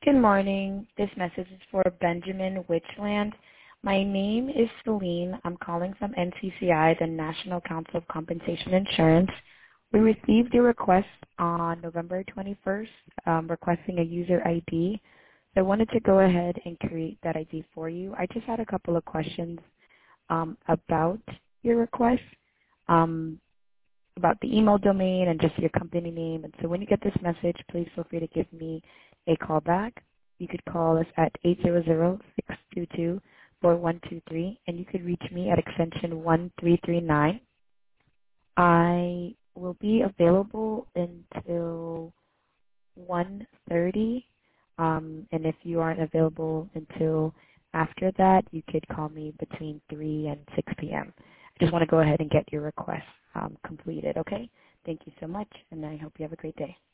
Good morning. This message is for Benjamin Witchland. My name is Celine. I'm calling from NCCI, the National Council of Compensation Insurance. We received a request on November 21st requesting a user ID. So I wanted to go ahead and create that ID for you. I just had a couple of questions about your request, about the email domain and just your company name. And so when you get this message, please feel free to give me a call back. You could call us at 800-622-4123, and you could reach me at extension 1339. I will be available until 1:30, and if you aren't available until after that, you could call me between 3 and 6 p.m. I just want to go ahead and get your request completed, okay? Thank you so much, and I hope you have a great day.